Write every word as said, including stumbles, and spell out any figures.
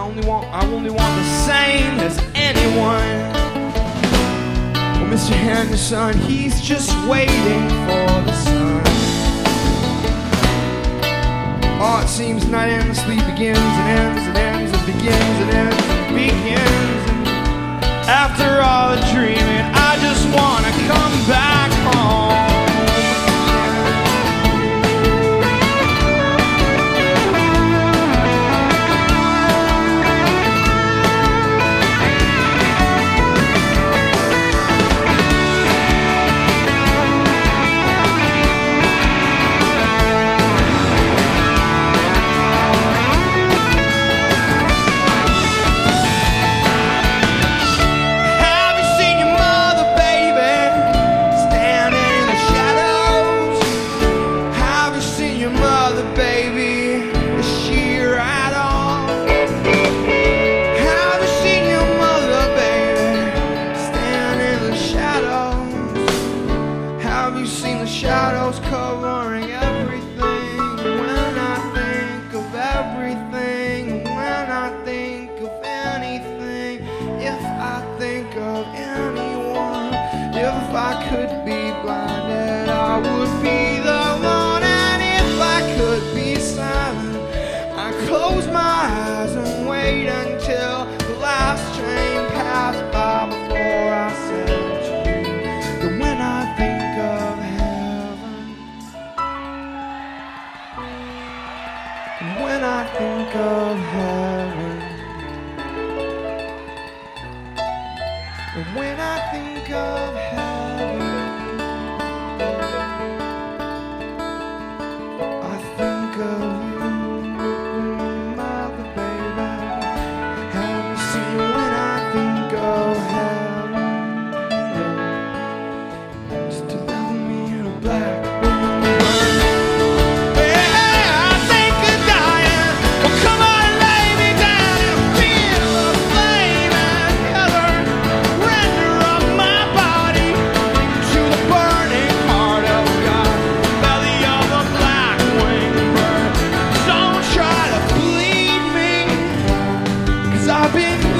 only want, I only want the same as anyone. Well, Mister Henderson, he's just waiting for the sun. Oh, it seems night endlessly begins and ends and ends and begins and ends and begins. And after all the dreaming, I just wanna come back home. Shadows covering everything. When I think of everything, when I think of anything, if I think of anyone, if I could be blinded, I would be the one. And if I could be silent, I close my eyes and wait until the last train passed by before I said to you that when I think of when I think of heaven, and when I think of heaven, I think of you, mother, baby. Have you seen when I think of heaven? Just to love me in a black. I've been